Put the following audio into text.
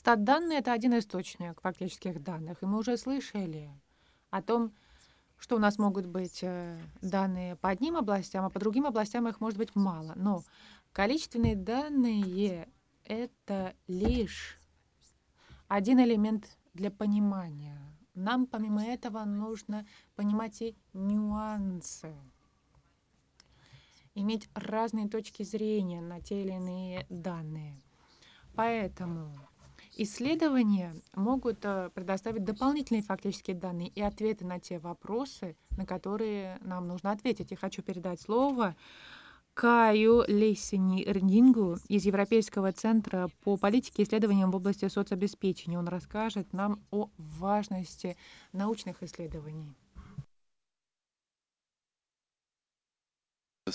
Стат-данные — это один источник фактических данных, и мы уже слышали о том, что у нас могут быть данные по одним областям, а по другим областям их может быть мало. Но количественные данные — это лишь один элемент для понимания. Нам помимо этого нужно понимать и нюансы, иметь разные точки зрения на те или иные данные. Поэтому исследования могут предоставить дополнительные фактические данные и ответы на те вопросы, на которые нам нужно ответить. Я хочу передать слово Каю Лессини-Рдингу из Европейского центра по политике и исследованиям в области соцобеспечения. Он расскажет нам о важности научных исследований.